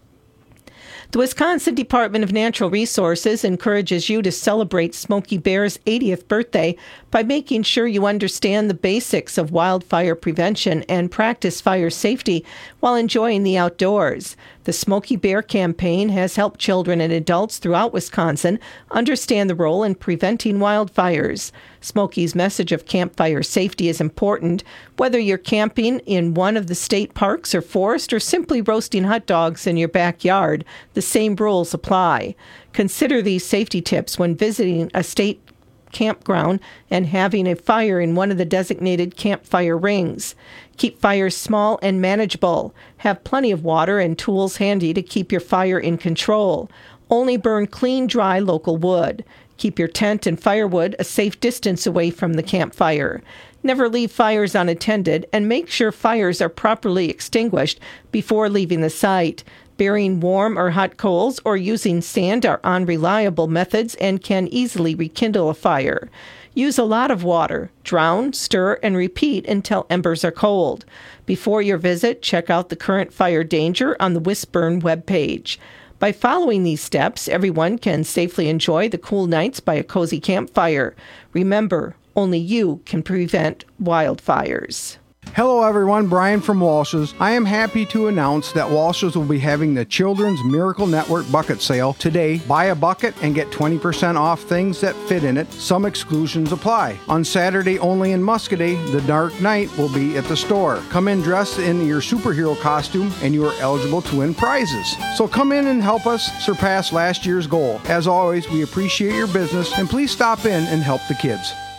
The Wisconsin Department of Natural Resources encourages you to celebrate Smokey Bear's eightieth birthday by making sure you understand the basics of wildfire prevention and practice fire safety while enjoying the outdoors. The Smokey Bear campaign has helped children and adults throughout Wisconsin understand the role in preventing wildfires. Smokey's message of campfire safety is important, whether you're camping in one of the state parks or forest or simply roasting hot dogs in your backyard. The same rules apply. Consider these safety tips when visiting a state campground and having a fire in one of the designated campfire rings. Keep fires small and manageable. Have plenty of water and tools handy to keep your fire in control. Only burn clean, dry, local wood. Keep your tent and firewood a safe distance away from the campfire. Never leave fires unattended, and make sure fires are properly extinguished before leaving the site. Burying warm or hot coals or using sand are unreliable methods and can easily rekindle a fire. Use a lot of water. Drown, stir, and repeat until embers are cold. Before your visit, check out the current fire danger on the Wisburn webpage. By following these steps, everyone can safely enjoy the cool nights by a cozy campfire. Remember, only you can prevent wildfires. Hello everyone, Brian from Walsh's. I am happy to announce that Walsh's will be having the Children's Miracle Network bucket sale today. Buy a bucket and get twenty percent off things that fit in it. Some exclusions apply. On Saturday only in Muscoda, the Dark Knight will be at the store. Come in dressed in your superhero costume and you are eligible to win prizes. So come in and help us surpass last year's goal. As always, we appreciate your business and please stop in and help the kids.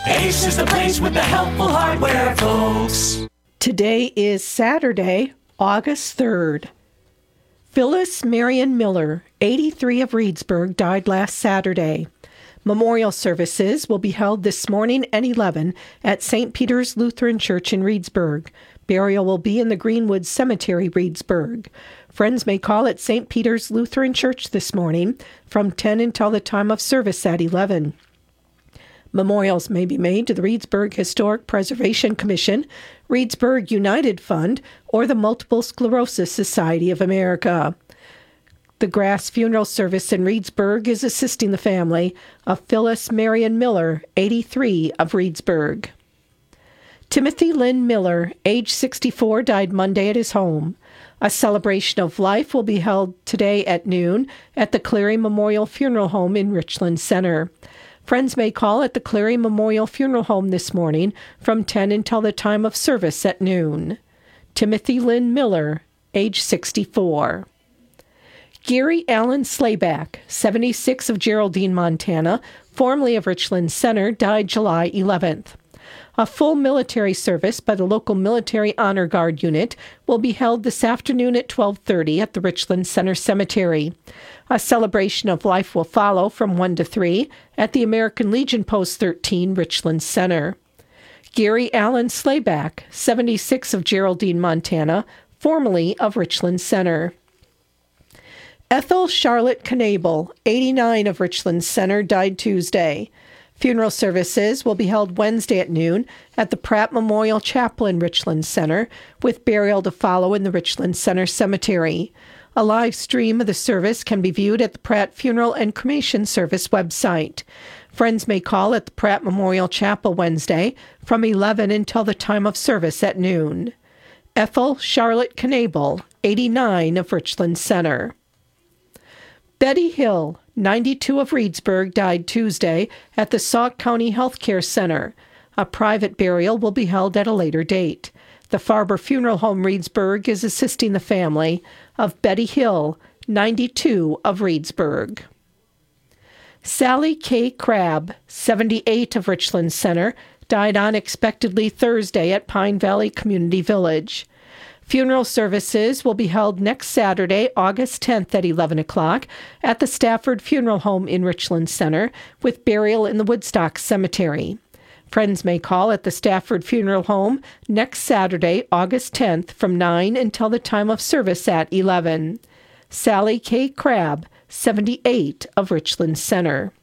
Ace is the place with the helpful hardware, folks. Today is Saturday, August third. Phyllis Marion Miller, eighty-three, of Reedsburg, died last Saturday. Memorial services will be held this morning at eleven at Saint Peter's Lutheran Church in Reedsburg. Burial will be in the Greenwood Cemetery, Reedsburg. Friends may call at Saint Peter's Lutheran Church this morning from ten until the time of service at eleven. Memorials may be made to the Reedsburg Historic Preservation Commission, Reedsburg United Fund, or the Multiple Sclerosis Society of America. The Grass Funeral Service in Reedsburg is assisting the family of Phyllis Marion Miller, eighty-three, of Reedsburg. Timothy Lynn Miller, age sixty-four, died Monday at his home. A celebration of life will be held today at noon at the Cleary Memorial Funeral Home in Richland Center. Friends may call at the Cleary Memorial Funeral Home this morning from ten until the time of service at noon. Timothy Lynn Miller, age sixty-four. Gary Allen Slayback, seventy-six, of Geraldine, Montana, formerly of Richland Center, died July eleventh. A full military service by the local Military Honor Guard unit will be held this afternoon at twelve thirty at the Richland Center Cemetery. A celebration of life will follow from one to three at the American Legion Post thirteen, Richland Center. Gary Allen Slayback, seventy-six, of Geraldine, Montana, formerly of Richland Center. Ethel Charlotte Knabel, eighty-nine, of Richland Center, died Tuesday. Funeral services will be held Wednesday at noon at the Pratt Memorial Chapel in Richland Center, with burial to follow in the Richland Center Cemetery. A live stream of the service can be viewed at the Pratt Funeral and Cremation Service website. Friends may call at the Pratt Memorial Chapel Wednesday from eleven until the time of service at noon. Ethel Charlotte Knabel, eighty-nine, of Richland Center. Betty Hill, ninety-two, of Reedsburg, died Tuesday at the Sauk County Healthcare Center. A private burial will be held at a later date. The Farber Funeral Home Reedsburg is assisting the family of Betty Hill, ninety-two, of Reedsburg. Sally K. Crabb, seventy-eight, of Richland Center, died unexpectedly Thursday at Pine Valley Community Village. Funeral services will be held next Saturday, August tenth at eleven o'clock at the Stafford Funeral Home in Richland Center, with burial in the Woodstock Cemetery. Friends may call at the Stafford Funeral Home next Saturday, August tenth, from nine until the time of service at eleven. Sally K. Crabb, seventy-eight, of Richland Center.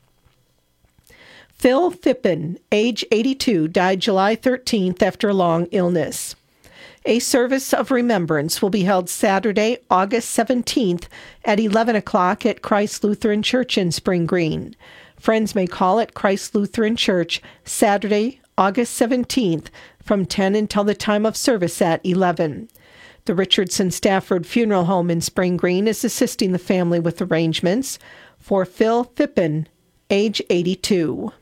Phil Phippen, age eighty-two, died July thirteenth after a long illness. A service of remembrance will be held Saturday, August seventeenth at eleven o'clock at Christ Lutheran Church in Spring Green. Friends may call at Christ Lutheran Church Saturday, August seventeenth from ten until the time of service at eleven. The Richardson Stafford Funeral Home in Spring Green is assisting the family with arrangements for Phil Phippen, age eighty-two.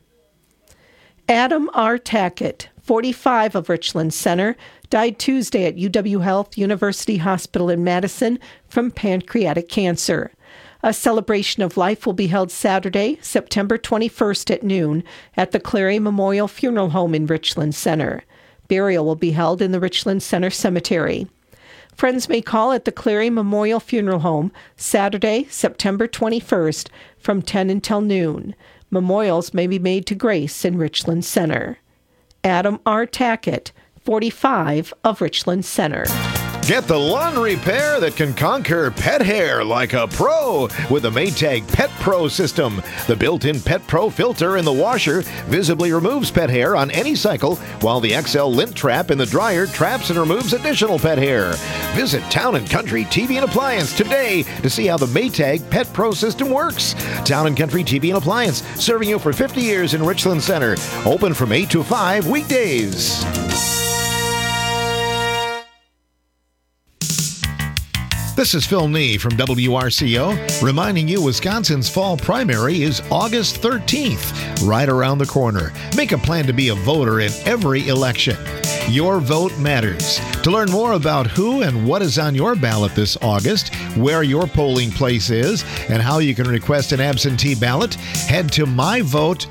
Adam R. Tackett, forty-five, of Richland Center, died Tuesday at U W Health University Hospital in Madison from pancreatic cancer. A celebration of life will be held Saturday, September twenty-first at noon at the Cleary Memorial Funeral Home in Richland Center. Burial will be held in the Richland Center Cemetery. Friends may call at the Cleary Memorial Funeral Home Saturday, September twenty-first from ten until noon. Memorials may be made to Grace in Richland Center. Adam R. Tackett, forty-five, of Richland Center. Get the lawn repair that can conquer pet hair like a pro with the Maytag Pet Pro system. The built-in Pet Pro filter in the washer visibly removes pet hair on any cycle, while the X L lint trap in the dryer traps and removes additional pet hair. Visit Town and Country T V and Appliance today to see how the Maytag Pet Pro system works. Town and Country T V and Appliance, serving you for fifty years in Richland Center. Open from eight to five weekdays. This is Phil Nee from W R C O, reminding you Wisconsin's fall primary is August thirteenth, right around the corner. Make a plan to be a voter in every election. Your vote matters. To learn more about who and what is on your ballot this August, where your polling place is, and how you can request an absentee ballot, head to my vote